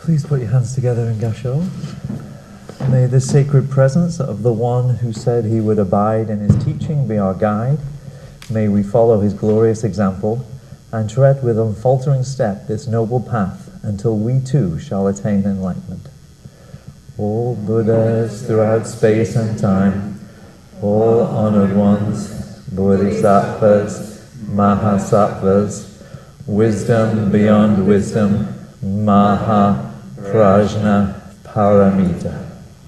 Please put your hands together in Gasho. May the sacred presence of the one who said he would abide in his teaching be our guide. May we follow his glorious example and tread with unfaltering step this noble path until we too shall attain enlightenment. All Buddhas throughout space and time, all honored ones, Bodhisattvas, Mahasattvas, wisdom beyond wisdom, Maha Prajna Paramita.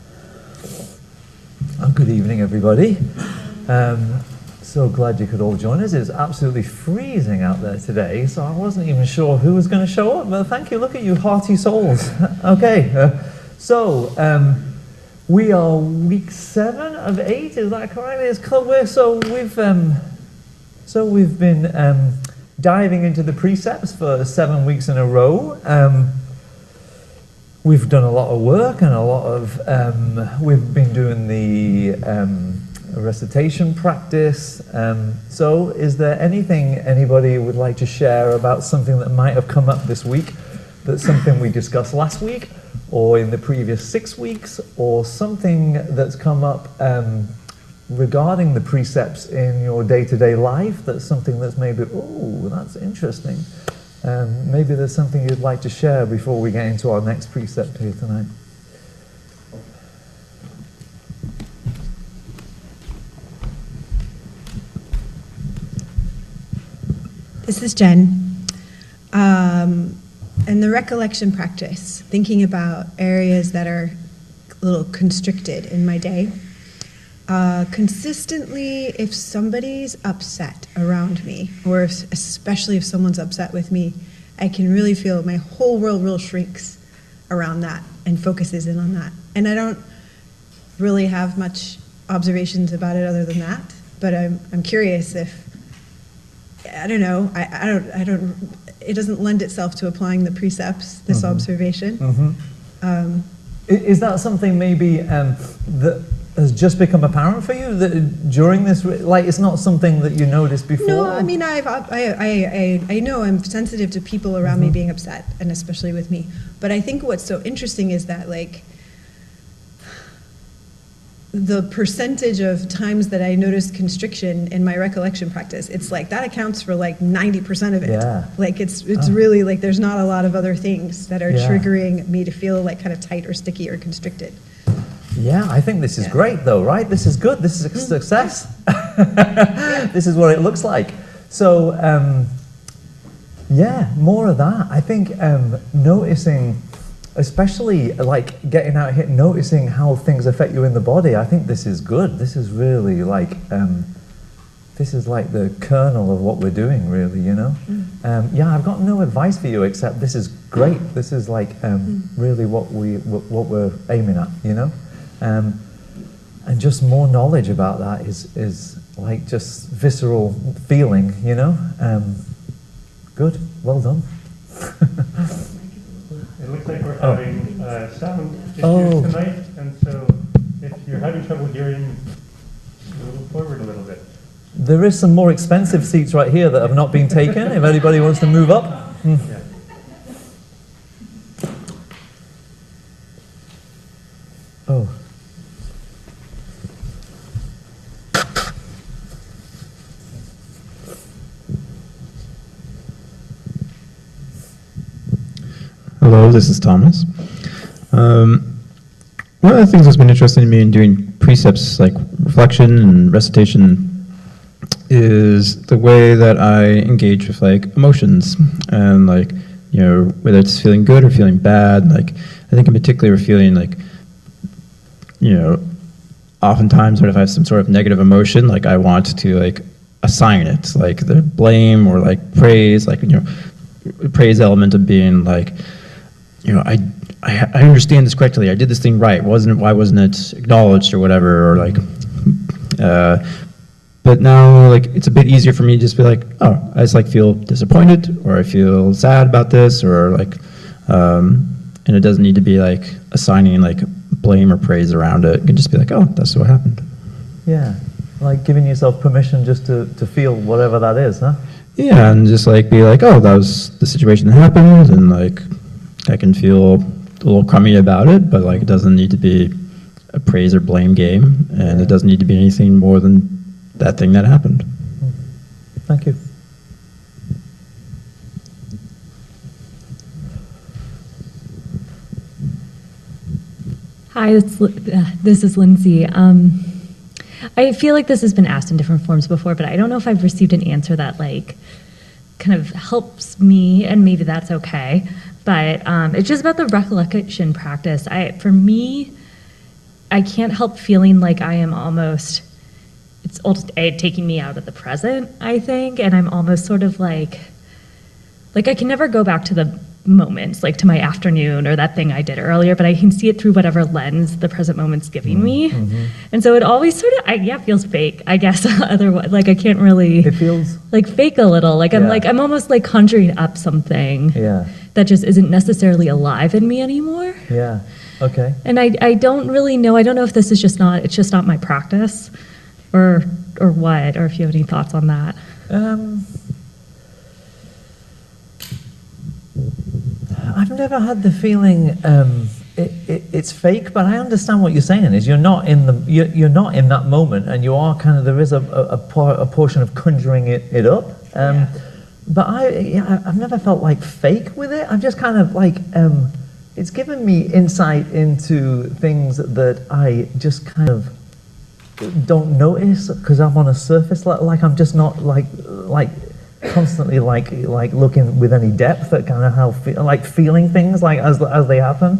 Good evening, everybody. So glad you could all join us. It's absolutely freezing out there today, so I wasn't even sure who was going to show up, but thank you. Look at you, hearty souls. Okay, so we are week 7 of 8, is that correct? It's clear. So we've been diving into the precepts for 7 weeks in a row. We've done a lot of work and a lot of, we've been doing the recitation practice. So is there anything anybody would like to share about something that might have come up this week, that's something we discussed last week or in the previous 6 weeks, or something that's come up regarding the precepts in your day-to-day life, that's something that's maybe, oh, that's interesting. Maybe there's something you'd like to share before we get into our next precept here tonight. This is Jen. In the recollection practice, thinking about areas that are a little constricted in my day, consistently, if somebody's upset around me, or especially if someone's upset with me, I can really feel my whole world real shrinks around that and focuses in on that. And I don't really have much observations about it other than that, but I'm curious if, I don't know, I don't, it doesn't lend itself to applying the precepts, this observation. Is that something maybe that has just become apparent for you that during this, like it's not something that you noticed before? No, I mean, I know I'm sensitive to people around me being upset, and especially with me. But I think what's so interesting is that, like, the percentage of times that I noticed constriction in my recollection practice, it's like that accounts for like 90% of it. Yeah. Like it's really like there's not a lot of other things that are triggering me to feel like kind of tight or sticky or constricted. Yeah, I think this is great though, right? This is good. This is a success. This is what it looks like. So, yeah, more of that. I think noticing, especially like getting out here, noticing how things affect you in the body, I think this is good. This is really like, this is like the kernel of what we're doing, really, you know? Yeah, I've got no advice for you except this is great. This is like really what we're aiming at, you know? And just more knowledge about that is like just visceral feeling, you know? Good, well done. It looks like we're having sound issues tonight, and so if you're having trouble hearing, move forward a little bit. There is some more expensive seats right here that have not been taken, if anybody wants to move up. Yeah. Oh. Hello, this is Thomas. One of the things that's been interesting to me in doing precepts like reflection and recitation is the way that I engage with like emotions and like, you know, whether it's feeling good or feeling bad. Like I think in particular feeling like, you know, oftentimes when if I have some sort of negative emotion, like I want to like assign it, like the blame or like praise, like, you know, praise element of being like, you know, I understand this correctly. I did this thing right. Why wasn't it acknowledged or whatever? Or like, but now like it's a bit easier for me to just be like, oh, I just like feel disappointed or I feel sad about this or like, and it doesn't need to be like assigning like blame or praise around it. It can just be like, oh, that's what happened. Yeah, like giving yourself permission just to feel whatever that is, huh? Yeah, and just like be like, oh, that was the situation that happened, and like I can feel a little crummy about it, but like it doesn't need to be a praise or blame game, and it doesn't need to be anything more than that thing that happened. Thank you. Hi, this is Lindsay. I feel like this has been asked in different forms before, but I don't know if I've received an answer that like kind of helps me, and maybe that's okay. But it's just about the recollection practice. For me, I can't help feeling like I am almost, it's taking me out of the present, I think, and I'm almost sort of like I can never go back to the moments, like to my afternoon or that thing I did earlier, but I can see it through whatever lens the present moment's giving me. And so it always sort of, feels fake, I guess. Otherwise, like I can't really. It feels like fake a little. Like I'm almost like conjuring up something that just isn't necessarily alive in me anymore. Yeah. Okay. And I don't really know. I don't know if this is just not. It's just not my practice, or what. Or if you have any thoughts on that. I've never had the feeling it's fake, but I understand what you're saying. Is you're not in that moment, and you are kind of, there is a portion of conjuring it up. But I've never felt like fake with it. I'm just kind of like it's given me insight into things that I just kind of don't notice because I'm on a surface. Like I'm just not like constantly like looking with any depth at kind of how feeling things like as they happen.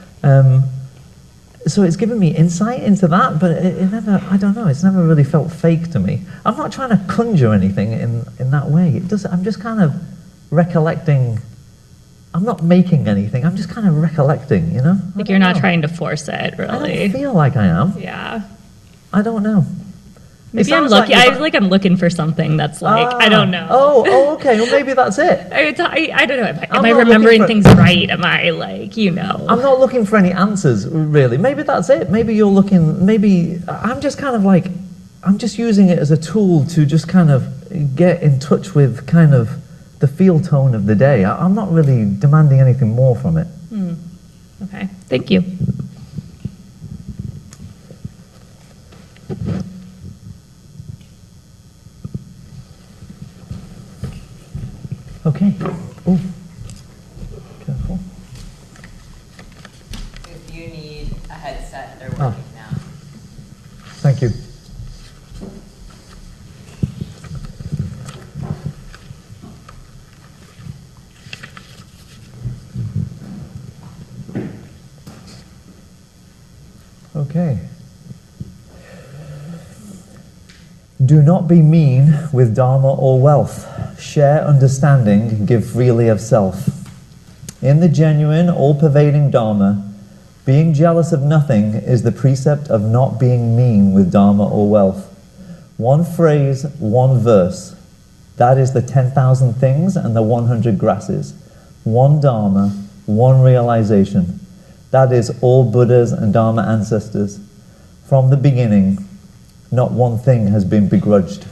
So it's given me insight into that, but it never, I don't know, it's never really felt fake to me. I'm not trying to conjure anything in that way. I'm just kind of recollecting. I'm not making anything. I'm just kind of recollecting, you know? Like you're not trying to force it, really. I don't feel like I am. Yeah. I don't know. Maybe I'm lucky. I'm looking for something that's like, I don't know. Oh, okay. Well, maybe that's it. I don't know. Am I remembering things right? Am I like, you know? I'm not looking for any answers, really. Maybe that's it. Maybe you're looking, I'm just kind of like, I'm just using it as a tool to just kind of get in touch with kind of the feel tone of the day. I'm not really demanding anything more from it. Okay. Thank you. Okay. Oh, careful. If you need a headset, they're working now. Thank you. Okay. Do not be mean with Dharma or wealth. Share understanding, give freely of self. In the genuine, all-pervading Dharma, being jealous of nothing is the precept of not being mean with Dharma or wealth. One phrase, one verse. That is the 10,000 things and the 100 grasses. One Dharma, one realization. That is all Buddhas and Dharma ancestors. From the beginning, not one thing has been begrudged.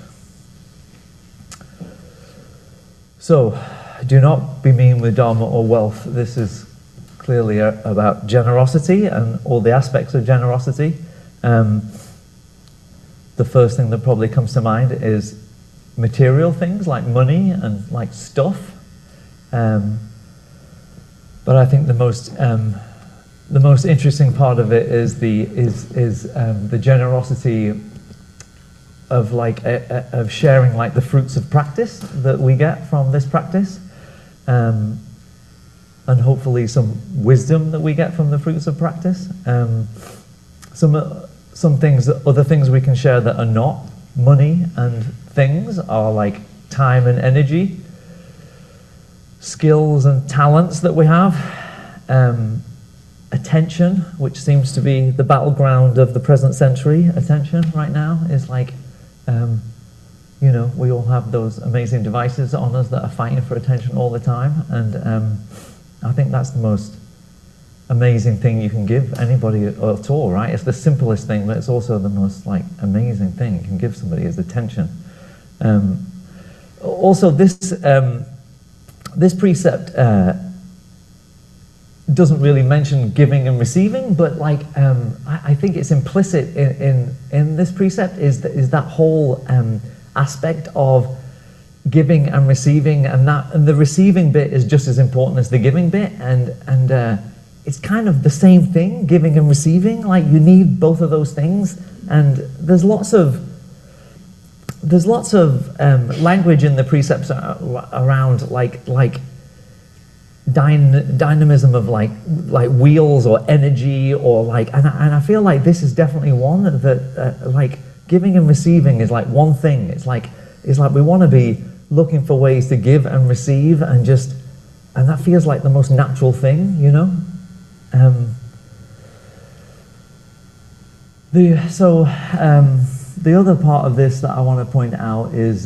So, do not be mean with Dharma or wealth. This is clearly about generosity and all the aspects of generosity. The first thing that probably comes to mind is material things like money and like stuff. But I think the most interesting part of it is the generosity of of sharing like the fruits of practice that we get from this practice, and hopefully some wisdom that we get from the fruits of practice. Some things, other things we can share that are not money and things are like time and energy, skills and talents that we have, attention, which seems to be the battleground of the present century. Attention right now is like, we all have those amazing devices on us that are fighting for attention all the time, and I think that's the most amazing thing you can give anybody at all, right? It's the simplest thing, but it's also the most like amazing thing you can give somebody is attention. Also, this precept doesn't really mention giving and receiving, but like I think it's implicit in this precept is that whole aspect of giving and receiving, and the receiving bit is just as important as the giving bit, and it's kind of the same thing, giving and receiving. Like you need both of those things, and there's lots of language in the precepts around like dynamism of like wheels or energy or like, and I feel like this is definitely one that like giving and receiving is like one thing. It's like we want to be looking for ways to give and receive, and that feels like the most natural thing, you know. The other part of this that I want to point out is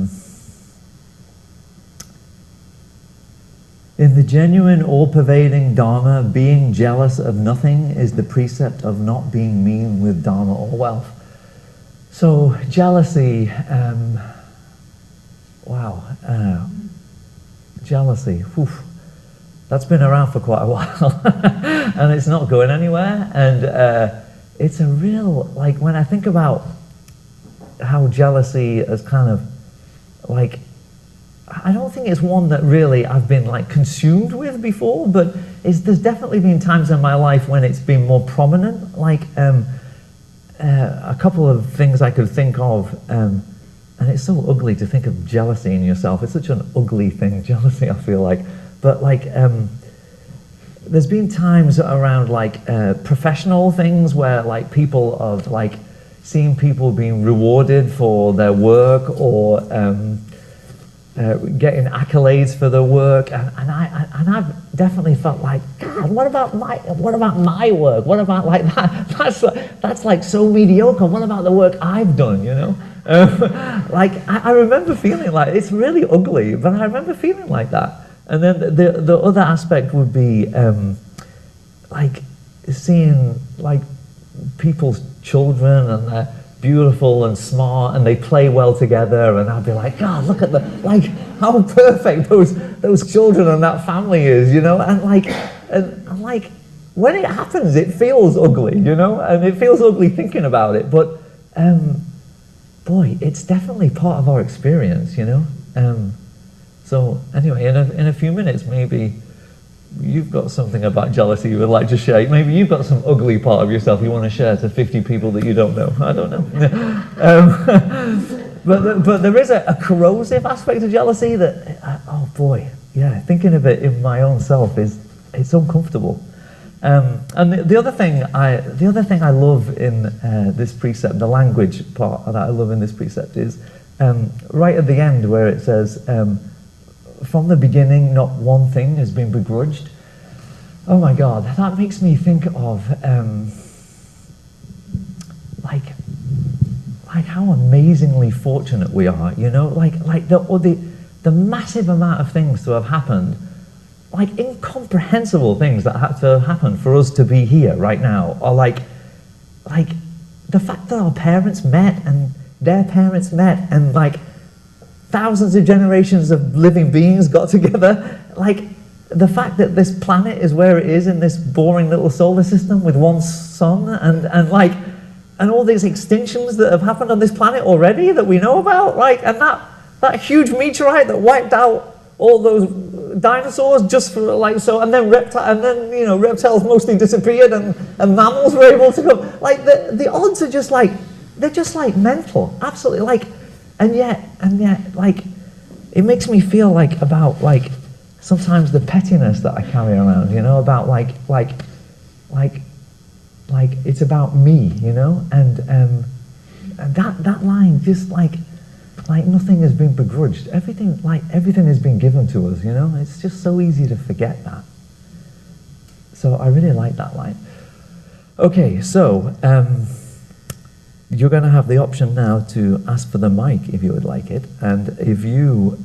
in the genuine all-pervading Dharma, being jealous of nothing is the precept of not being mean with Dharma or wealth. So jealousy, jealousy, that's been around for quite a while and it's not going anywhere, and it's a real, like when I think about how jealousy is kind of like, I don't think it's one that really I've been like consumed with before, but there's definitely been times in my life when it's been more prominent, like a couple of things I could think of, and it's so ugly to think of jealousy in yourself. It's such an ugly thing, jealousy, I feel like. But like, there's been times around like professional things where like people of like seeing people being rewarded for their work or getting accolades for their work, and I've definitely felt like, God, what about my work? What about like that? That's like so mediocre. What about the work I've done? You know, like I remember feeling like it's really ugly, but I remember feeling like that. And then the other aspect would be like seeing like people's children, and they're beautiful and smart and they play well together, and I'd be like, God, look at like how perfect those children and that family is, you know, and like when it happens it feels ugly, you know, and it feels ugly thinking about it, but boy, it's definitely part of our experience, you know. So anyway, in a few minutes, maybe you've got something about jealousy you would like to share. Maybe you've got some ugly part of yourself you want to share to 50 people that you don't know. I don't know. But there is a corrosive aspect of jealousy that, oh boy, yeah, thinking of it in my own self it's uncomfortable. And the other thing I love in this precept, the language part that I love in this precept is right at the end where it says, from the beginning, not one thing has been begrudged. Oh my God, that makes me think of like how amazingly fortunate we are, you know, like the massive amount of things to have happened, like incomprehensible things that had to happen for us to be here right now, or like the fact that our parents met and their parents met, and like thousands of generations of living beings got together, like the fact that this planet is where it is in this boring little solar system with one sun, and all these extinctions that have happened on this planet already that we know about, like, and that huge meteorite that wiped out all those dinosaurs just for like so, and then you know, reptiles mostly disappeared, and mammals were able to go. Like the odds are just like, they're just like mental, absolutely, like. And yet, like, it makes me feel like about like sometimes the pettiness that I carry around, you know, about like it's about me, you know, and that line just like nothing has been begrudged. Everything has been given to us, you know. It's just so easy to forget that. So I really like that line. Okay, so. You're going to have the option now to ask for the mic if you would like it, and if you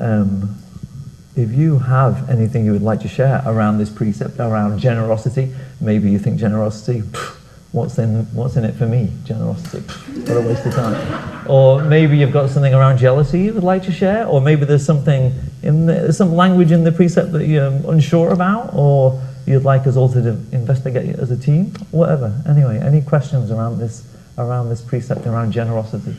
have anything you would like to share around this precept, around generosity, maybe you think generosity, what's in it for me? Generosity, what a waste of time. Or maybe you've got something around jealousy you would like to share, or maybe there's something some language in the precept that you're unsure about, or you'd like us all to investigate as a team, whatever. Anyway, any questions around this precept around generosity?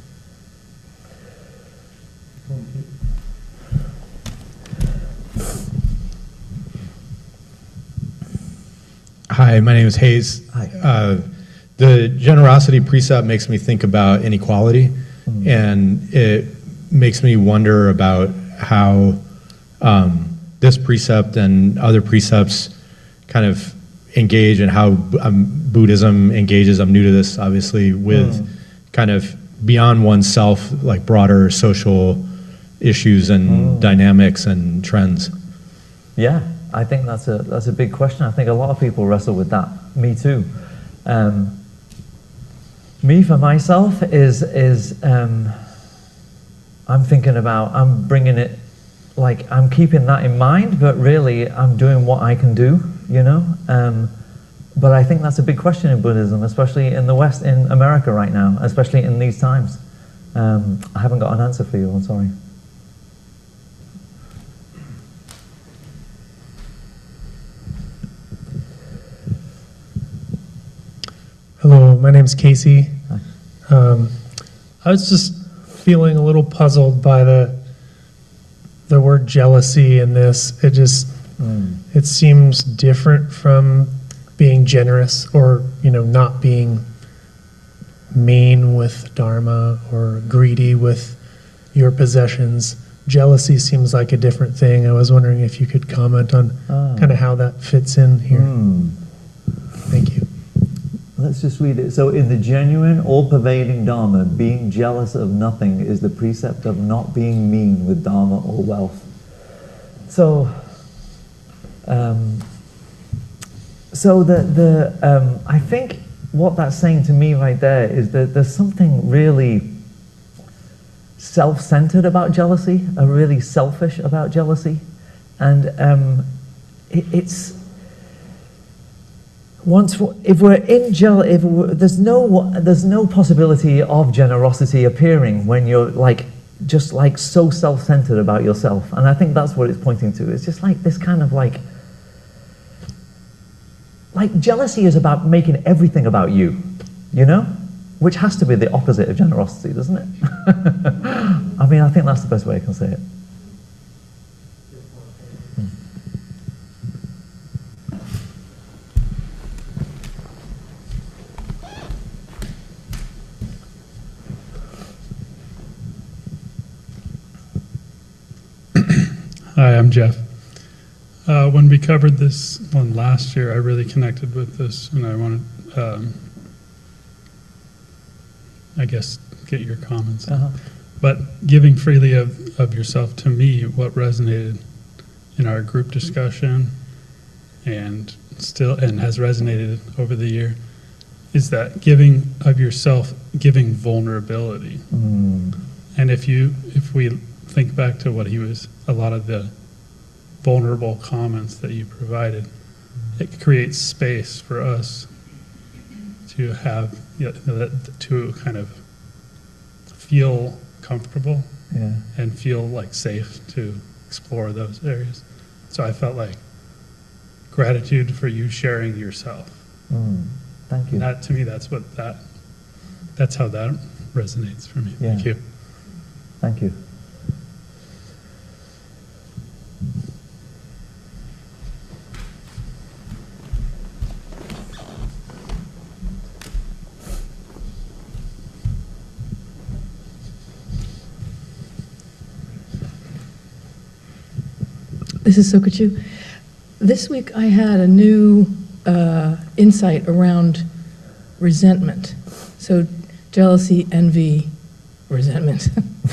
Hi, my name is Hayes. Hi. The generosity precept makes me think about inequality, and it makes me wonder about how this precept and other precepts kind of engage, and how Buddhism engages. I'm new to this, obviously, with kind of beyond oneself, like broader social issues and dynamics and trends. Yeah, I think that's a big question. I think a lot of people wrestle with that. Me too. Me for myself is I'm thinking about, I'm bringing it, like I'm keeping that in mind, but really I'm doing what I can do, you know. But I think that's a big question in Buddhism, especially in the West, in America right now, especially in these times. I haven't got an answer for you. I'm sorry. Hello, my name's Casey. Hi. I was just feeling a little puzzled by the word jealousy in this. It just it seems different from being generous, or not being mean with dharma or greedy with your possessions. Jealousy seems like a different thing. I was wondering if you could comment on kind of how that fits in here. Thank you. Let's just read it. So in the genuine, all-pervading Dharma, being jealous of nothing is the precept of not being mean with Dharma or wealth. So, I think what that's saying to me right there is that there's something really self-centered about jealousy, really selfish about jealousy, and if we're in there's no possibility of generosity appearing when you're just so self-centered about yourself. And I think that's what it's pointing to. It's just like this kind of like jealousy is about making everything about you, which has to be the opposite of generosity, doesn't it? I mean, I think that's the best way I can say it. Hi, I'm Jeff. When we covered this one last year, I really connected with this, and I wanted, I guess, get your comments. But giving freely of yourself, to me, what resonated in our group discussion and has resonated over the year is that giving of yourself, giving vulnerability. And if we think back to a lot of the vulnerable comments that you provided, it creates space for us to have, to kind of feel comfortable and feel like safe to explore those areas. So I felt like gratitude for you sharing yourself. Thank you. That, to me, that's how that resonates for me. Yeah. Thank you. Thank you. This is Sokachu. This week I had a new insight around resentment. So jealousy, envy, resentment.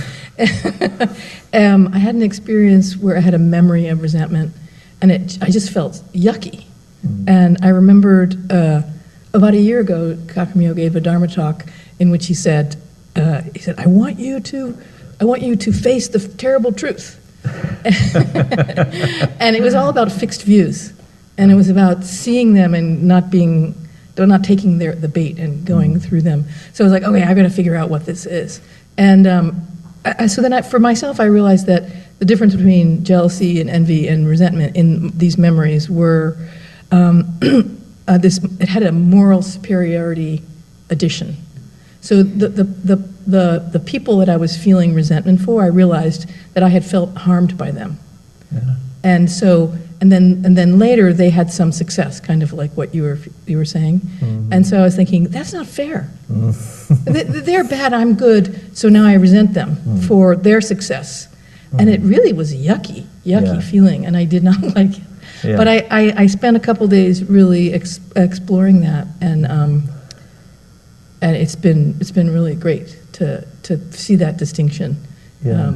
I had an experience where I had a memory of resentment, and I just felt yucky. And I remembered about a year ago, Kakamyo gave a Dharma talk in which he said, I want you to face the terrible truth. And it was all about fixed views, and it was about seeing them and not taking the bait and going through them. So I was like, okay, I've got to figure out what this is. And so then for myself, I realized that the difference between jealousy and envy and resentment in these memories were it had a moral superiority addition. So the people that I was feeling resentment for, I realized that I had felt harmed by them. Yeah. And so, and then later they had some success, kind of like what you were saying. And so I was thinking, that's not fair. They're bad, I'm good, so now I resent them for their success. And it really was a yucky Yeah. feeling, and I did not like it. Yeah. But I spent a couple days really exploring that, and it's been really great to see that distinction. Yeah.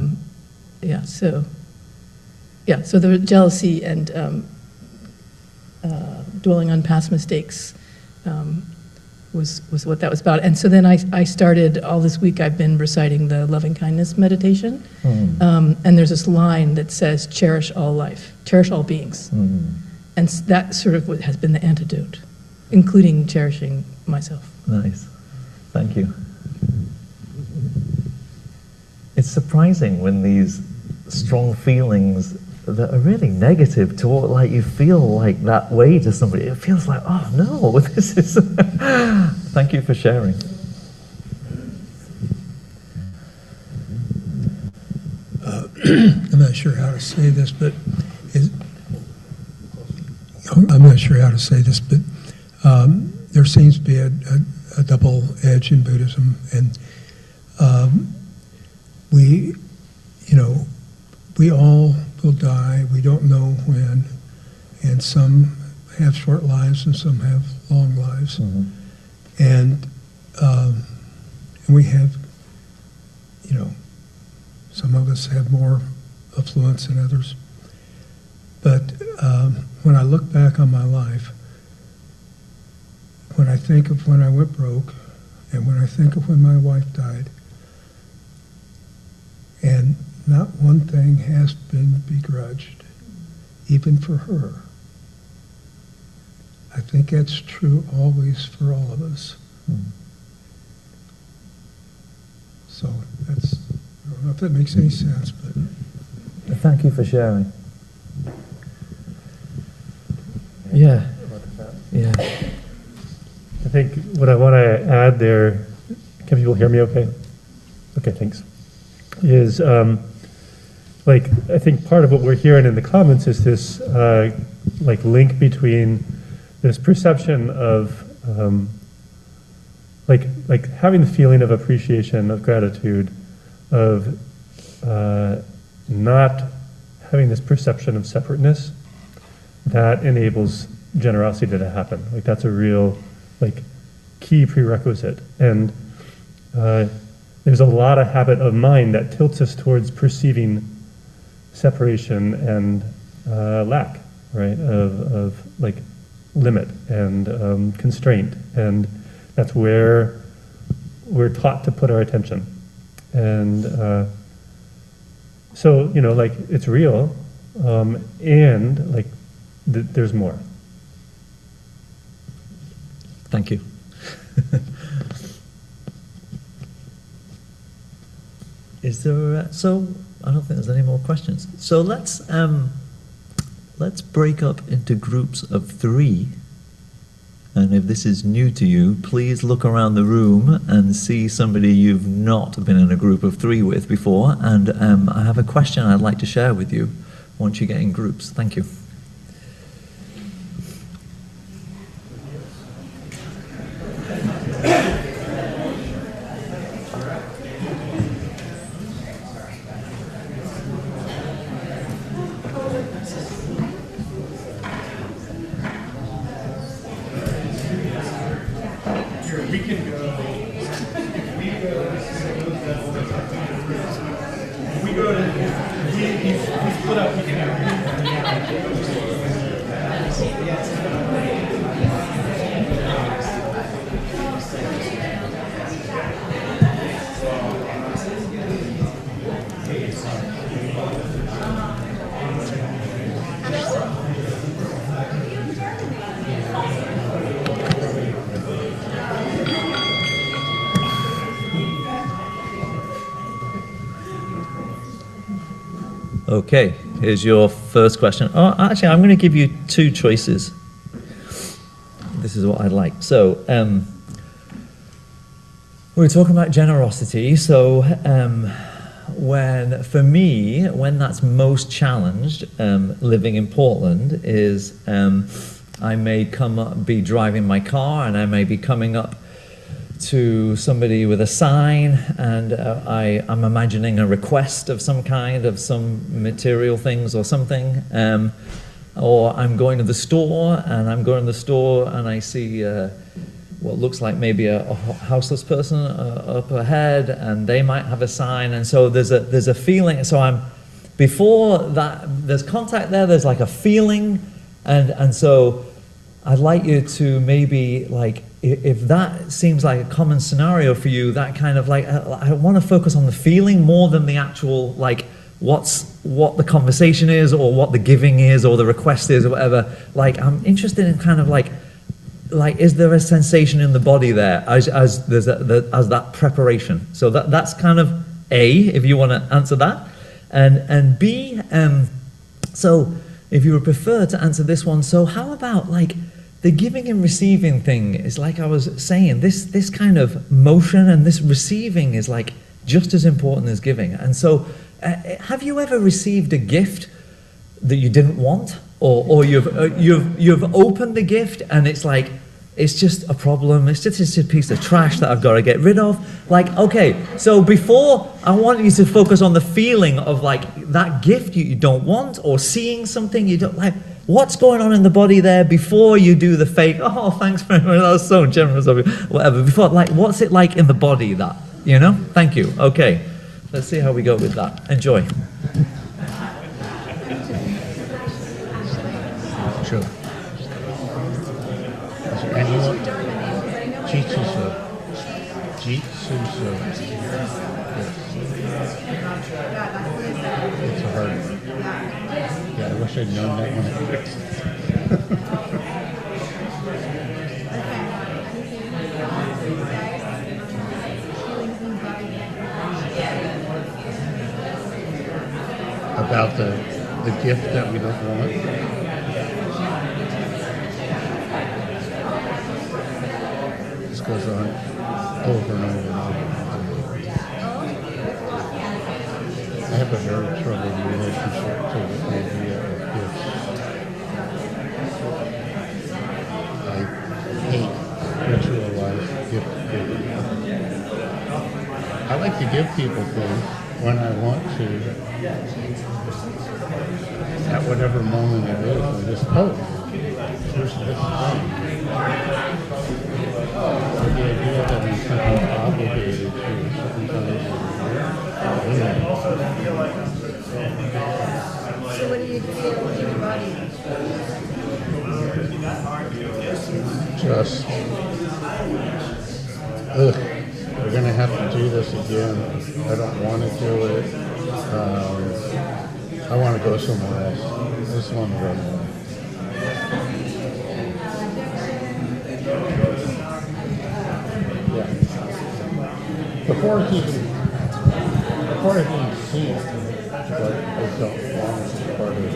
So the jealousy and dwelling on past mistakes was what that was about. And so then I started, all this week I've been reciting the loving kindness meditation. And there's this line that says, cherish all life, cherish all beings. And that sort of has been the antidote, including cherishing myself. Nice. Thank you. It's surprising when these strong feelings that are really negative toward, like you feel like that way to somebody, it feels like, oh no, this is... Thank you for sharing. I'm not sure how to say this, but there seems to be a double edge in Buddhism, and we all will die. We don't know when, and some have short lives and some have long lives, and we have, some of us have more affluence than others. But when I look back on my life, when I think of when I went broke, and when I think of when my wife died, and not one thing has been begrudged, even for her. I think that's true always for all of us. So that's, I don't know if that makes any sense, but... Thank you for sharing. Yeah. Yeah. I think what I want to add there, can people hear me okay? Okay, thanks. Is I think part of what we're hearing in the comments is this link between this perception of having the feeling of appreciation, of gratitude, of not having this perception of separateness that enables generosity to happen. Like that's a real key prerequisite. And there's a lot of habit of mind that tilts us towards perceiving separation and lack, right? Of limit and constraint, and that's where we're taught to put our attention. And so it's real, and there's more. Thank you. Is there? So I don't think there's any more questions. So let's break up into groups of 3. And if this is new to you, please look around the room and see somebody you've not been in a group of 3 with before. And I have a question I'd like to share with you once you get in groups. Thank you. Okay, here's your first question. Oh, actually, I'm going to give you 2 choices. this is what I'd like. So, we were talking about generosity. So, for me, when that's most challenged, living in Portland, is I may be driving my car, and I may be coming up to somebody with a sign, and I'm imagining a request of some kind, of some material things or something. Or I'm going to the store, and I see what looks like maybe a houseless person up ahead, and they might have a sign, and so there's a feeling. So before that, there's contact there. There's like a feeling, and so I'd like you to maybe, like, if that seems like a common scenario for you, that kind of like, I want to focus on the feeling more than the actual, like, what the conversation is, or what the giving is, or the request is, or whatever. Like, I'm interested in kind of like, is there a sensation in the body there as that preparation? So that's kind of A, if you want to answer that, and B. So if you would prefer to answer this one, so how about like the giving and receiving thing? Is like I was saying, this kind of motion and this receiving is like just as important as giving. And so, have you ever received a gift that you didn't want, or you've opened the gift and it's like, it's just a problem, it's just a piece of trash that I've got to get rid of? Like, okay, so before, I want you to focus on the feeling of like that gift you don't want, or seeing something you don't like. What's going on in the body there before you do the fake, oh, thanks very much, that was so generous of you, whatever. Before, like, what's it like in the body, that, you know? Thank you. Okay, let's see how we go with that. Enjoy. Sure. Anyone? Jitsu. It's a hard one. Yeah, I wish I'd known that one. About the gift that we don't want. This goes on over and over and over. I have a very troubled relationship to the idea of gifts. I hate ritualized gift giving. I like to give people things when I want to, at whatever moment it is. I just, here's this thing. The idea that I'm something obligated to certain kind of. So what do you feel with your body? Just, we're going to have to do this again. I don't want to do it. I want to go somewhere else. I just want to run away. Yeah. Before I can see it, but I don't want it as part of it.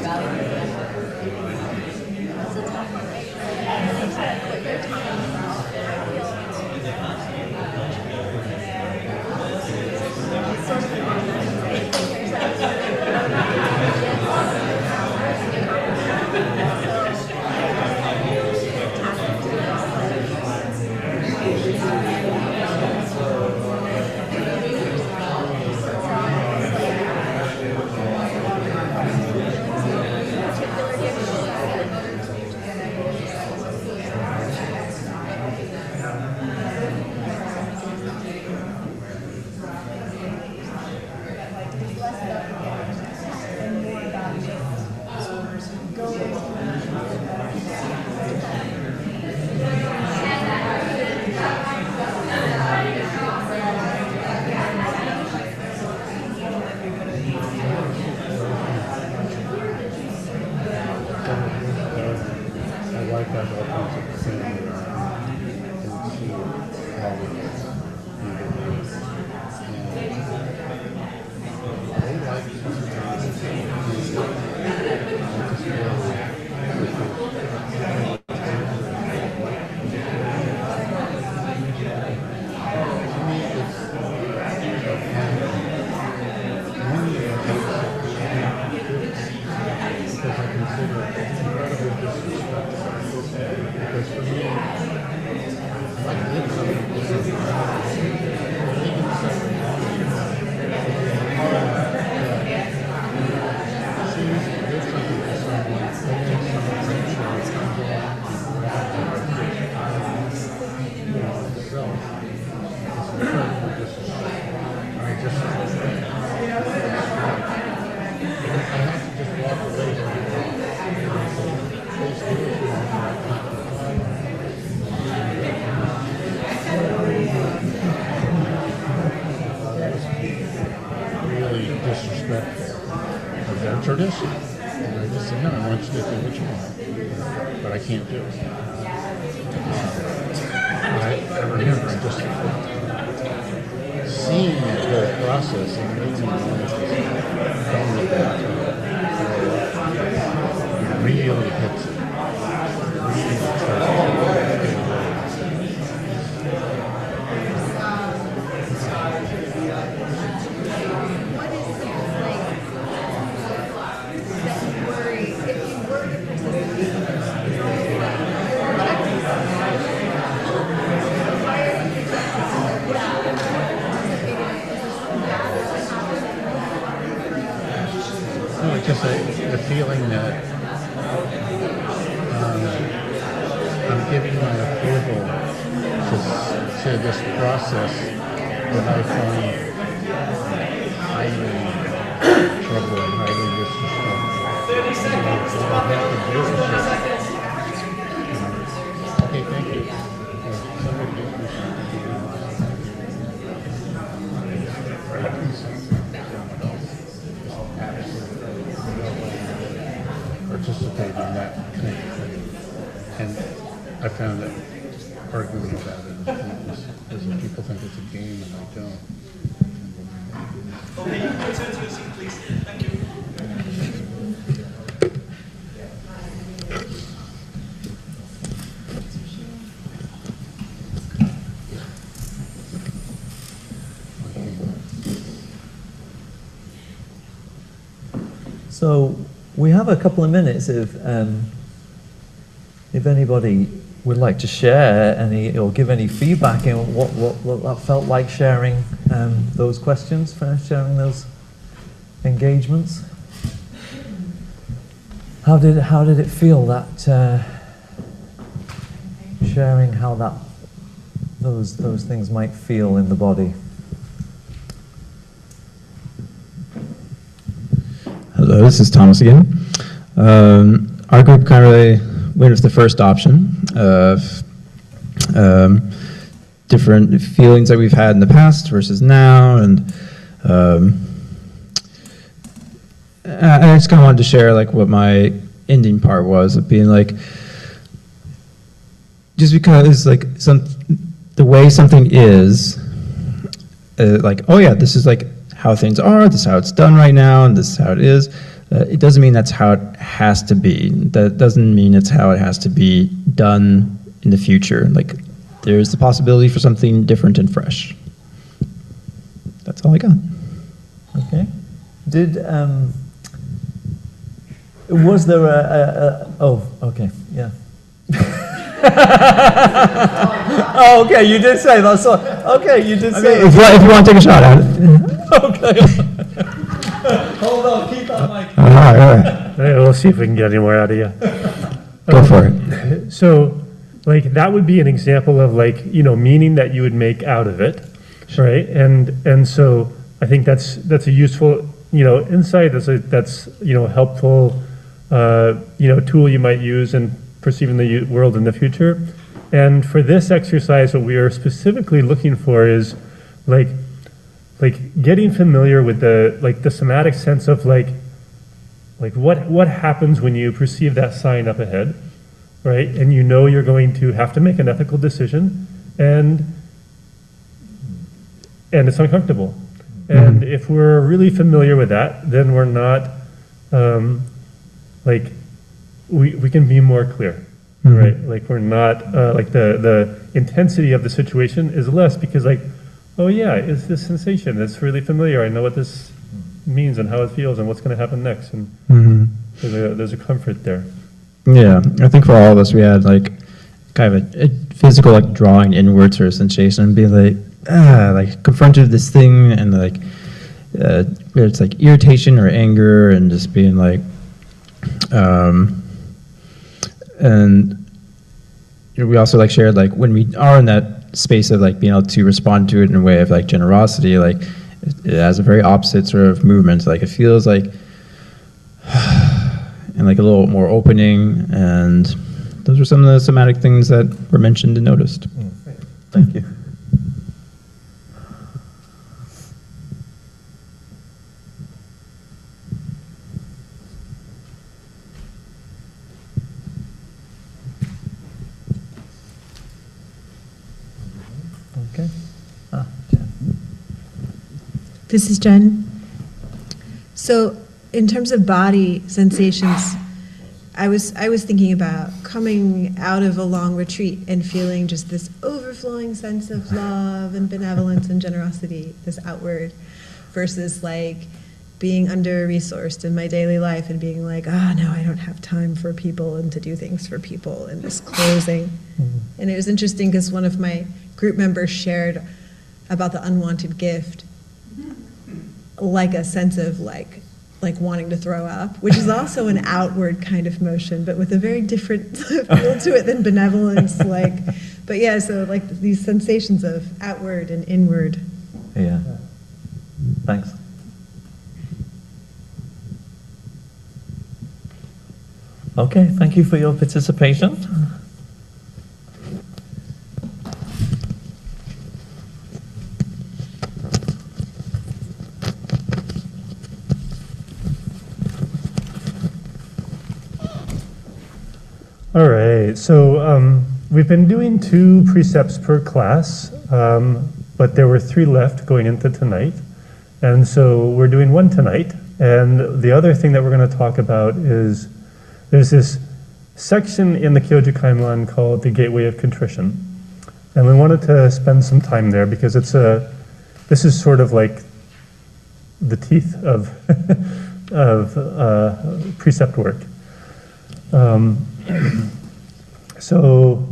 I like that all kinds of family around and see how we I like really disrespectful of their tradition. And I just said, no, I want you to do what you want, but I can't do it. I remember just seeing that whole process and made me want to just go with that. It really hits it. Just the feeling that I'm giving my approval to this process that I find highly trouble and highly disrespectful. Okay, thank you. Participate in that kind of thing. And I found that arguing about it is people think it's a game and I don't. Okay, return to your seat, please. Thank you. So we have a couple of minutes if anybody would like to share any or give any feedback in what that felt like sharing those questions, sharing those engagements. How did it feel that sharing how that those things might feel in the body? Hello, this is Thomas again. Our group kind of went with the first option of different feelings that we've had in the past versus now, and I just kind of wanted to share like what my ending part was of being like, just because like the way something is, like, oh yeah, this is like how things are, this is how it's done right now, and this is how it is. it doesn't mean that's how it has to be. That doesn't mean it's how it has to be done in the future. Like, there's the possibility for something different and fresh. That's all I got. Okay. Was there oh, okay, yeah. Oh, okay, you did say that. So, okay, you did say. If you want to take a shot at it. Okay. Hold on, keep that mic. All right. Hey, we'll see if we can get any more out of you. Go for it. So, like, that would be an example of, like, meaning that you would make out of it, right? And so I think that's a useful, insight. That's helpful, tool you might use in perceiving the world in the future. And for this exercise, what we are specifically looking for is, like getting familiar with the somatic sense of what happens when you perceive that sign up ahead, right? And you're going to have to make an ethical decision, and it's uncomfortable. And if we're really familiar with that, then we're not we can be more clear, right? Like, we're not the intensity of the situation is less, because oh yeah, it's this sensation. It's really familiar. I know what this means and how it feels and what's going to happen next. And there's a comfort there. Yeah, I think for all of us, we had kind of a physical drawing inward sort of sensation, and be confronted with this thing, and it's irritation or anger, and just being and we also shared when we are in that space of being able to respond to it in a way of generosity, it has a very opposite sort of movement. It feels and a little more opening, and those are some of the somatic things that were mentioned and noticed. Thank you. Okay. Jen. This is Jen. So, in terms of body sensations, I was thinking about coming out of a long retreat and feeling just this overflowing sense of love and benevolence and generosity, this outward, versus being under-resourced in my daily life and being no, I don't have time for people and to do things for people, and this closing. And it was interesting because one of my group members shared about the unwanted gift, a sense of wanting to throw up, which is also an outward kind of motion, but with a very different feel to it than benevolence. But yeah, so these sensations of outward and inward. Yeah. Thanks. Okay, thank you for your participation. All right, so we've been doing 2 precepts per class, but there were 3 left going into tonight. And so we're doing 1 tonight. And the other thing that we're going to talk about is there's this section in the Kyoju Kaiman called the Gateway of Contrition. And we wanted to spend some time there because this is sort of the teeth of, of precept work. So,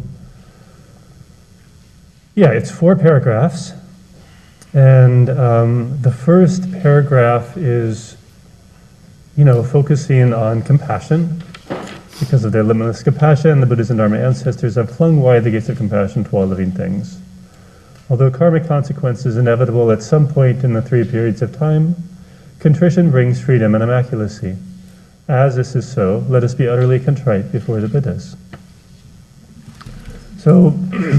yeah, it's 4 paragraphs, and the first paragraph is, focusing on compassion. Because of their limitless compassion, the Buddhas and Dharma ancestors have flung wide the gates of compassion to all living things. Although karmic consequence is inevitable at some point in the 3 periods of time, contrition brings freedom and immaculacy. As this is so, let us be utterly contrite before the Buddhas. So,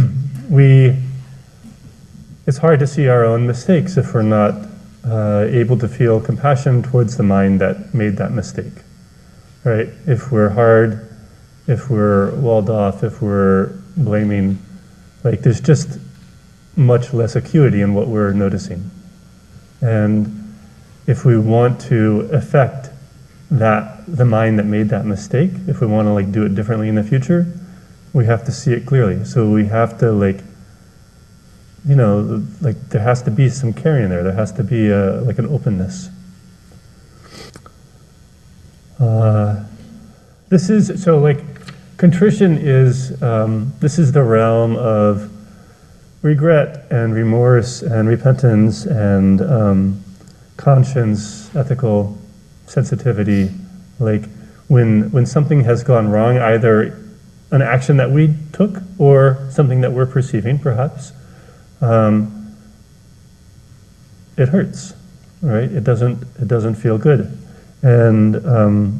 it's hard to see our own mistakes if we're not able to feel compassion towards the mind that made that mistake. Right? If we're hard, if we're walled off, if we're blaming, there's just much less acuity in what we're noticing. And if we want to affect the mind that made that mistake, if we want to like do it differently in the future, we have to see it clearly. So we have to like, you know, like there has to be some caring there. There has to be like an openness. This is, so like, contrition is, this is the realm of regret and remorse and repentance and conscience, ethical sensitivity. Like when something has gone wrong, either an action that we took or something that we're perceiving, perhaps, it hurts, right? It doesn't feel good. And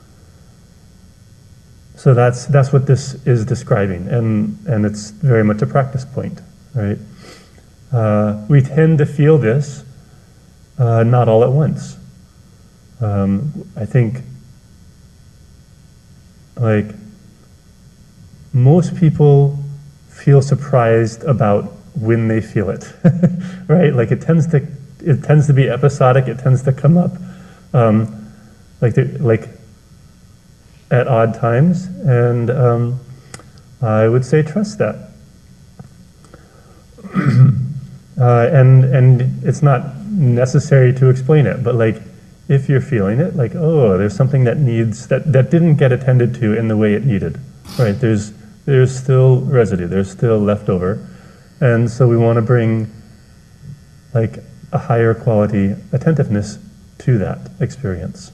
so that's what this is describing, and it's very much a practice point, right? We tend to feel this not all at once. I think, like, most people feel surprised about when they feel it, right? Like it tends to be episodic. It tends to come up, like at odd times, and I would say trust that. And it's not necessary to explain it, but like if you're feeling it, like, oh, there's something that didn't get attended to in the way it needed, right? There's still residue, there's still leftover, and so we want to bring like a higher quality attentiveness to that experience.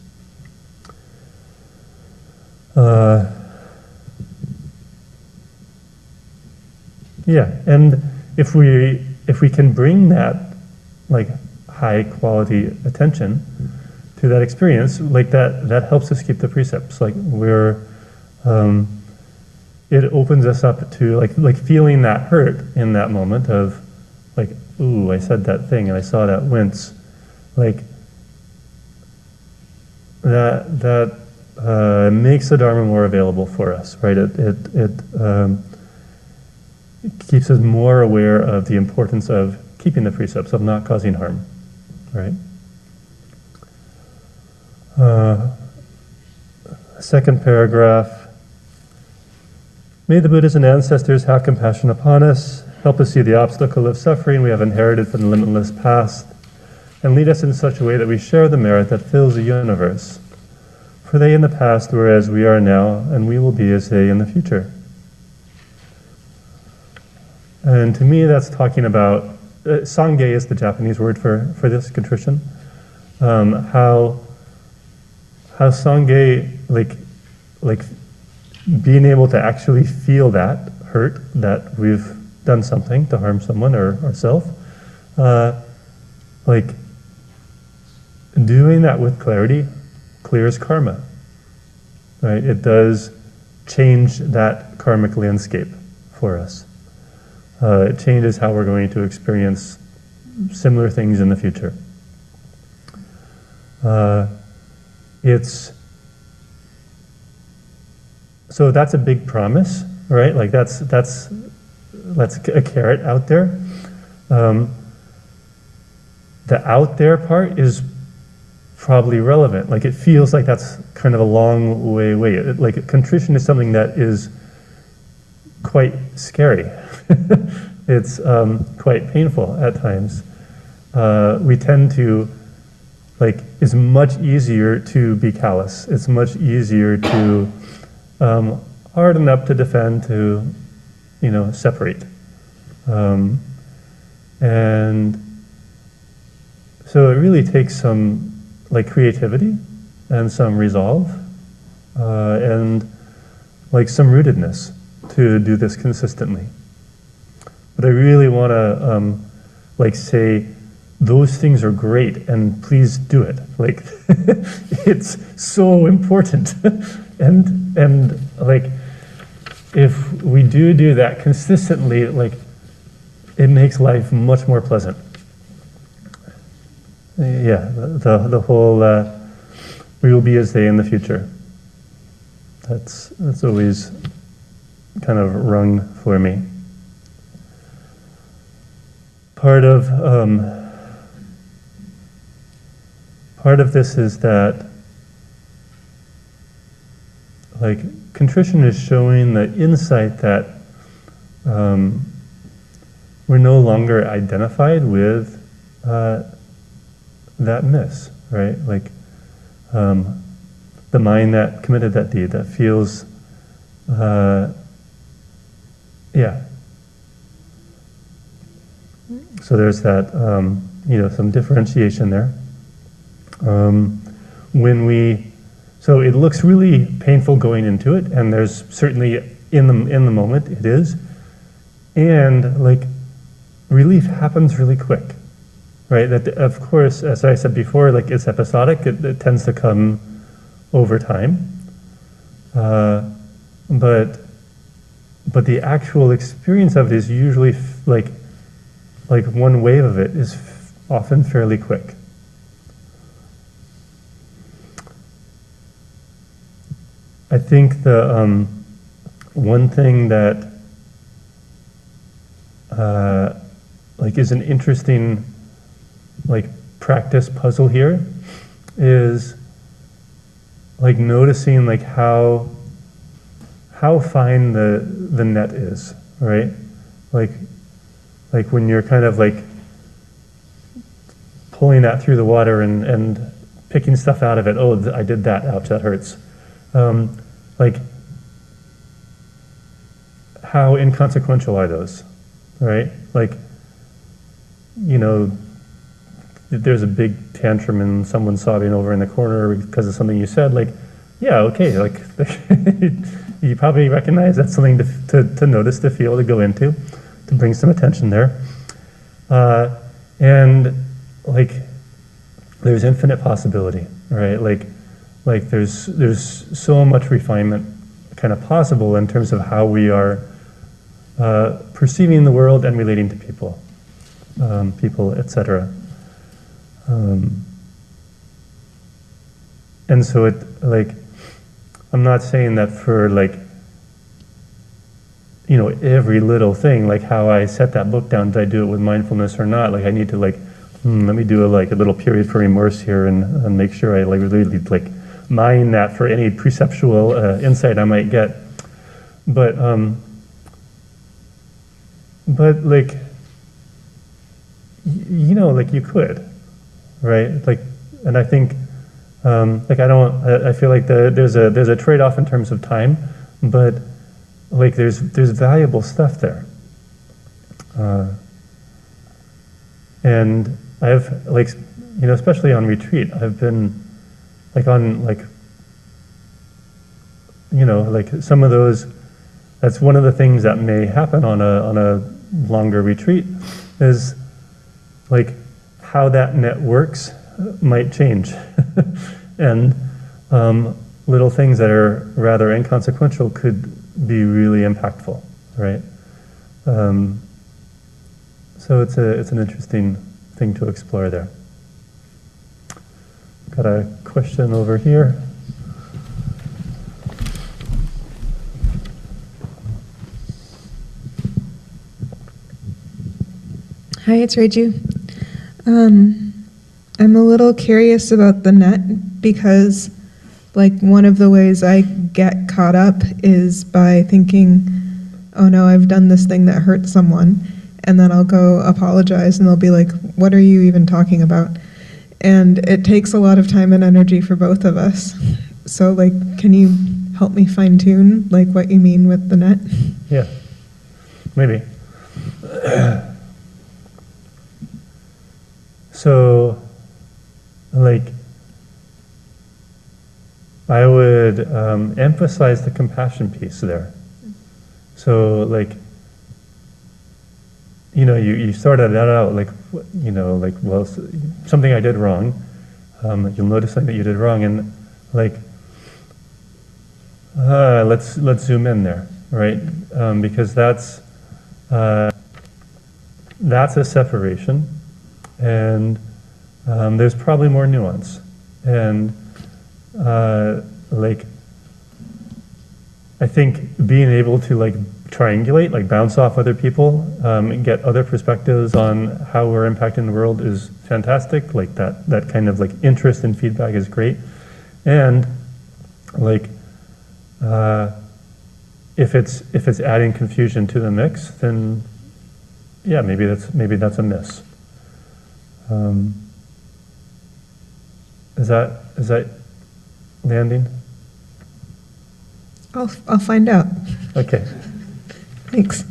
Yeah, and if we can bring that like high quality attention to that experience, like that helps us keep the precepts. Like it opens us up to like feeling that hurt in that moment of like, ooh, I said that thing and I saw that wince. Like that makes the Dharma more available for us, right? It keeps us more aware of the importance of keeping the precepts, of not causing harm, right? Second paragraph. May the Buddhas and ancestors have compassion upon us, help us see the obstacle of suffering we have inherited from the limitless past, and lead us in such a way that we share the merit that fills the universe. For they in the past were as we are now, and we will be as they in the future. And to me, that's talking about, sange is the Japanese word for this contrition, how sange, like being able to actually feel that hurt, that we've done something to harm someone or ourselves, like doing that with clarity clears karma, right? It does change that karmic landscape for us. It changes how we're going to experience similar things in the future. So that's a big promise, right? Like that's a carrot out there. The out there part is probably relevant. Like it feels like that's kind of a long way away. Like contrition is something that is quite scary. It's quite painful at times. We tend to, like, it's much easier to be callous. It's much easier to harden up, to defend, to, separate. And so it really takes some, like, creativity and some resolve and, like, some rootedness to do this consistently. But I really want to say those things are great and please do it. Like it's so important. and like if we do that consistently, like it makes life much more pleasant. Yeah, the whole we will be as they in the future. That's always kind of rung for me. Part of this is that like contrition is showing the insight that we're no longer identified with that miss, right? Like the mind that committed that deed, that feels, yeah. So there's that, some differentiation there. So it looks really painful going into it, and there's certainly in the moment it is, and like relief happens really quick, right? That of course, as I said before, like it's episodic. It tends to come over time, but the actual experience of it is usually like one wave of it is often fairly quick. I think the one thing that is an interesting practice puzzle here is noticing how fine the net is, right? Like when you're kind of pulling that through the water and picking stuff out of it. Oh, I did that. Ouch, that hurts. How inconsequential are those, right? There's a big tantrum and someone's sobbing over in the corner because of something you said. Yeah, okay. You probably recognize that's something to notice, to feel, to go into, to bring some attention there. And there's infinite possibility, right? There's so much refinement kind of possible in terms of how we are perceiving the world and relating to people, etc. And so I'm not saying that for every little thing, how I set that book down, did I do it with mindfulness or not? I need to let me do a little period for remorse here and make sure I really mine that for any perceptual insight I might get. But you could, right? And I think I feel there's a trade-off in terms of time, but there's valuable stuff there. And I've especially on retreat, I've been on some of those. That's one of the things that may happen on a longer retreat is how that net works might change, and little things that are rather inconsequential could be really impactful, right? So it's an interesting thing to explore there. Got a question over here. Hi, it's Reiju. I'm a little curious about the net because, one of the ways I get caught up is by thinking, oh no, I've done this thing that hurt someone, and then I'll go apologize, and they'll be like, what are you even talking about? And it takes a lot of time and energy for both of us. So, can you help me fine-tune, what you mean with the net? Yeah, maybe. So, I would emphasize the compassion piece there. So, you started that out well, something I did wrong. You'll notice something that you did wrong, and let's zoom in there, right? Because that's a separation, and there's probably more nuance, and I think being able to triangulate, bounce off other people, and get other perspectives on how we're impacting the world is fantastic. That kind of interest and feedback is great, and If it's adding confusion to the mix, then yeah, maybe that's a miss. Is that landing? I'll find out. Okay. Thanks.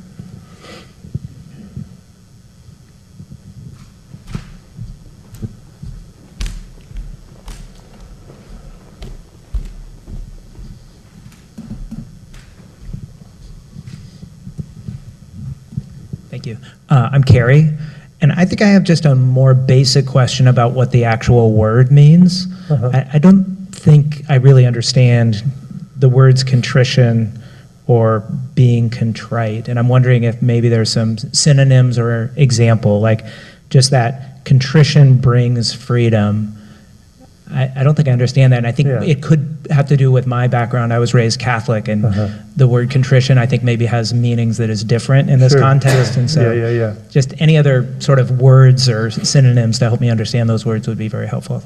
Thank you. I'm Carrie, and I think I have just a more basic question about what the actual word means. I don't think I really understand the words contrition or being contrite, and I'm wondering if maybe there's some synonyms or example, like just that contrition brings freedom. I don't think I understand that, and I think it could have to do with my background. I was raised Catholic, and the word contrition, I think, maybe has meanings that is different in this context, and so just any other sort of words or synonyms to help me understand those words would be very helpful.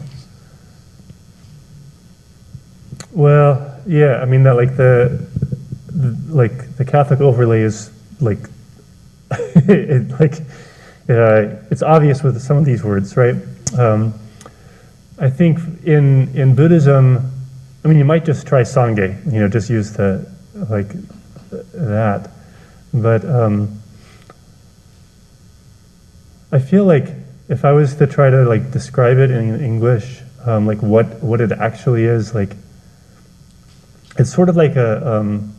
Well, yeah, I mean that like the Catholic overlay is like it's obvious with some of these words, right? I think in Buddhism, I mean, you might just try Sangye, just use that. But I feel like if I was to try to describe it in English, what it actually is, it's sort of like an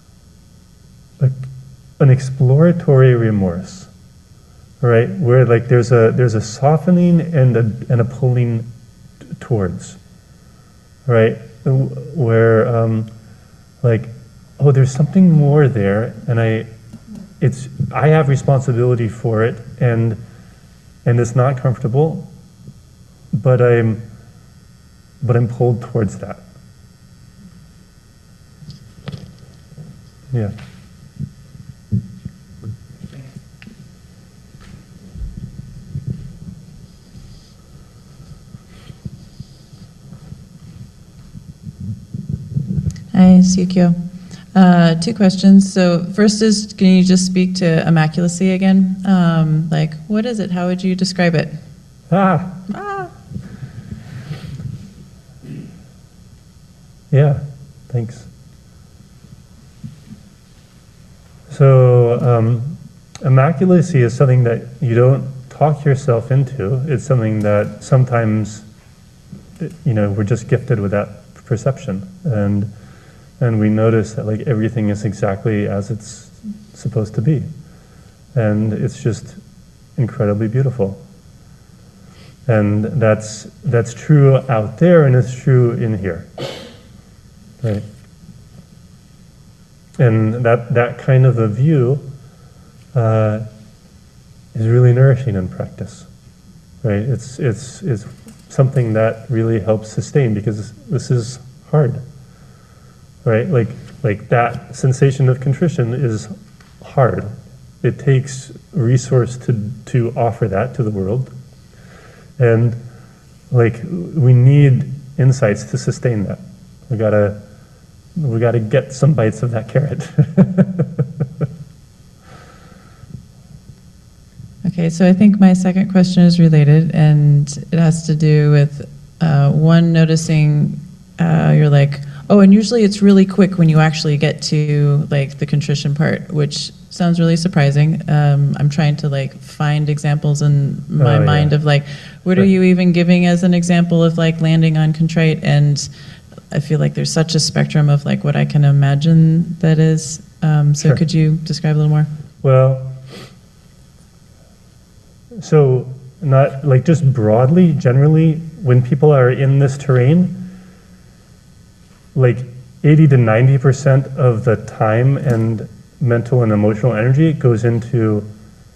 exploratory remorse, right? Where there's a softening and a pulling towards, right? Where oh, there's something more there, and I have responsibility for it, and it's not comfortable, but I'm pulled towards that. Yeah. Hi, Sukyo. Two questions. So first is, can you just speak to immaculacy again? What is it? How would you describe it? Yeah, thanks. So immaculacy is something that you don't talk yourself into. It's something that sometimes, we're just gifted with that perception, and we notice that everything is exactly as it's supposed to be, and it's just incredibly beautiful. And that's true out there, and it's true in here, right? And that kind of a view is really nourishing in practice, right? It's something that really helps sustain, because this is hard, right? Like that sensation of contrition is hard. It takes resource to offer that to the world, and we need insights to sustain that. We gotta get some bites of that carrot. Okay, so I think my second question is related, and it has to do with one, noticing you're oh, and usually it's really quick when you actually get to the contrition part, which sounds really surprising. I'm trying to find examples in my mind of what are you even giving as an example of landing on contrite, and I feel like there's such a spectrum of what I can imagine that is. So could you describe a little more? Well, so not just broadly, generally, when people are in this terrain, 80 to 90% of the time and mental and emotional energy goes into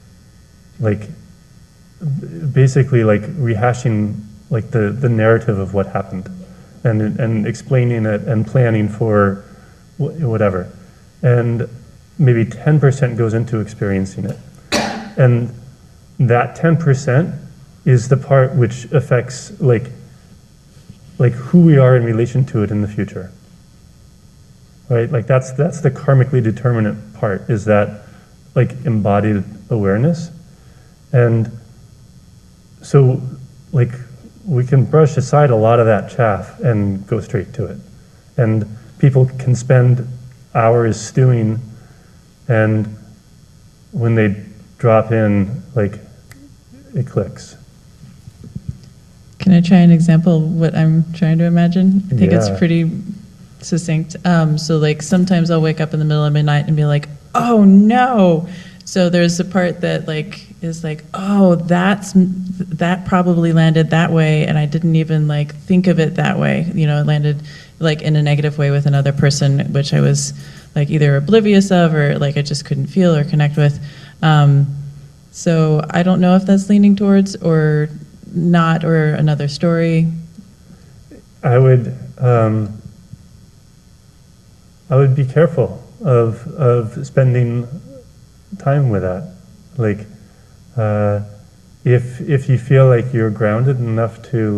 basically rehashing the narrative of what happened, and explaining it and planning for whatever, and maybe 10% goes into experiencing it, and that 10% is the part which affects who we are in relation to it in the future, right? Like that's the karmically determinate part, is that like embodied awareness. And so like we can brush aside a lot of that chaff and go straight to it. And people can spend hours stewing, and when they drop in, like, it clicks. Can I try an example of what I'm trying to imagine? I think it's Yeah. pretty succinct. So like sometimes I'll wake up in the middle of midnight and be like, oh no. So there's a part that like is like, oh, that probably landed that way, and I didn't even like think of it that way. You know, it landed like in a negative way with another person, which I was like either oblivious of or like I just couldn't feel or connect with. So I don't know if that's leaning towards or not, or another story. I would be careful of spending time with that. Like, if you feel like you're grounded enough to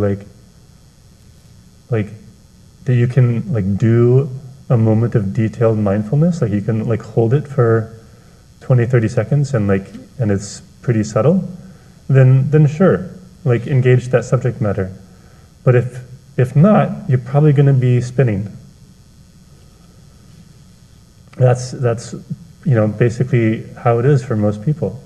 like that you can like do a moment of detailed mindfulness, like you can like hold it for 20-30 seconds and it's pretty subtle, then sure, like engage that subject matter. But if not, you're probably going to be spinning. That's you know, basically how it is for most people.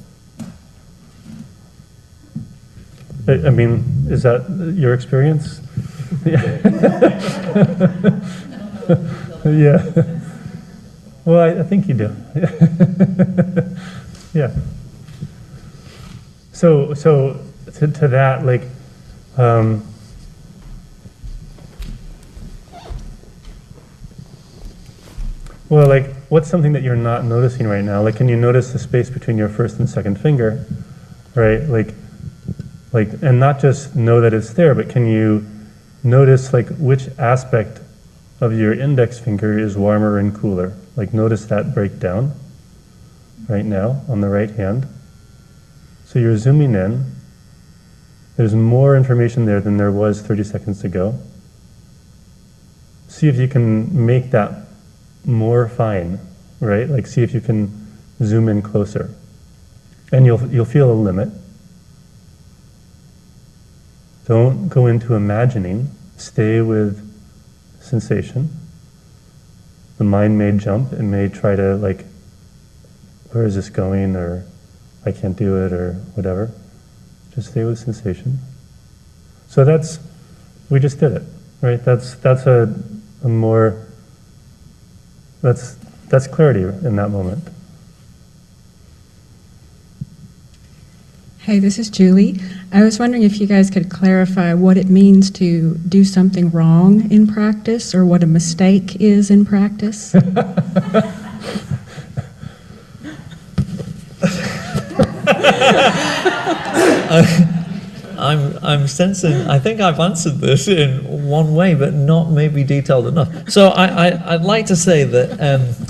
I mean, is that your experience? Yeah. Well, I think you do. Yeah. So to that, like, well, like, what's something that you're not noticing right now? Like, can you notice the space between your first and second finger, right? Like, and not just know that it's there, but can you notice like which aspect of your index finger is warmer and cooler? Like, notice that breakdown right now on the right hand. So you're zooming in. There's more information there than there was 30 seconds ago. See if you can make that more fine, right? Like, see if you can zoom in closer. And you'll feel a limit. Don't go into imagining. Stay with sensation. The mind may jump and may try to like, where is this going, or I can't do it, or whatever. Just stay with sensation. So we just did it, right? That's clarity in that moment. Hey, this is Julie. I was wondering if you guys could clarify what it means to do something wrong in practice, or what a mistake is in practice. I'm sensing, I think I've answered this in one way, but not maybe detailed enough. So I'd like to say that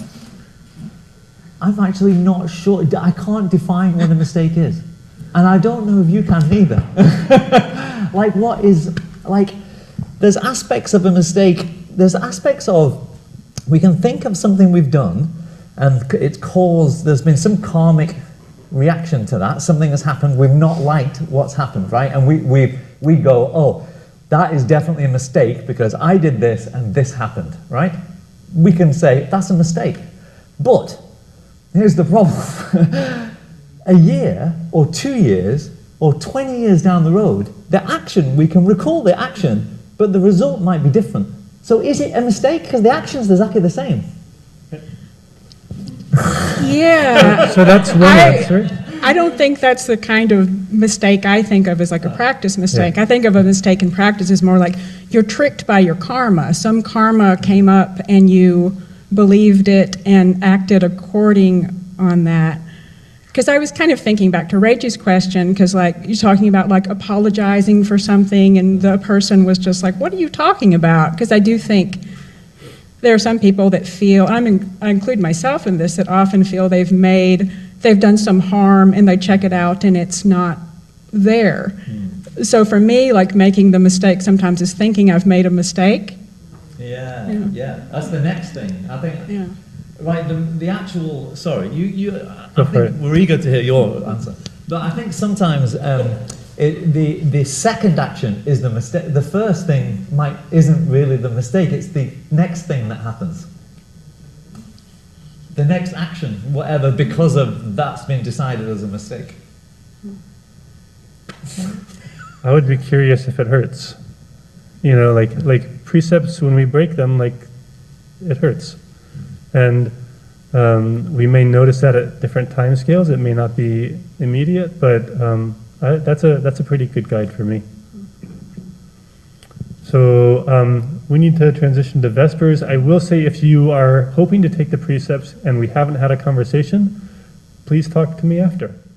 I'm actually not sure, I can't define what a mistake is. And I don't know if you can either. Like, what is, like, there's aspects of a mistake, there's aspects of, we can think of something we've done, and it's caused, there's been some karmic reaction to that, something has happened, we've not liked what's happened, right? And we go, oh, that is definitely a mistake because I did this and this happened, right? We can say, that's a mistake. But, here's the problem. A year, or 2 years, or 20 years down the road, the action, we can recall the action, but the result might be different. So is it a mistake? Because the action's exactly the same. Yeah. So that's one answer. I don't think that's the kind of mistake I think of as like a practice mistake. Yeah. I think of a mistake in practice as more like you're tricked by your karma. Some karma came up and you believed it and acted according on that. Because I was kind of thinking back to Rachel's question, because like you're talking about like apologizing for something, and the person was just like, "What are you talking about?" Because I do think there are some people that feel, I include myself in this, that often feel they've done some harm, and they check it out, and it's not there. So for me, like making the mistake sometimes is thinking I've made a mistake, Yeah. That's the next thing. I think. Yeah. Right. The actual. Sorry, you. I Go for think it. we're eager to hear your answer. But I think sometimes the second action is the mistake. The first thing isn't really the mistake. It's the next thing that happens. The next action, whatever, because of that's been decided as a mistake. I would be curious if it hurts. You know, like precepts, when we break them, like, it hurts. And we may notice that at different time scales. It may not be immediate, but that's a pretty good guide for me. So we need to transition to Vespers. I will say, if you are hoping to take the precepts and we haven't had a conversation, please talk to me after.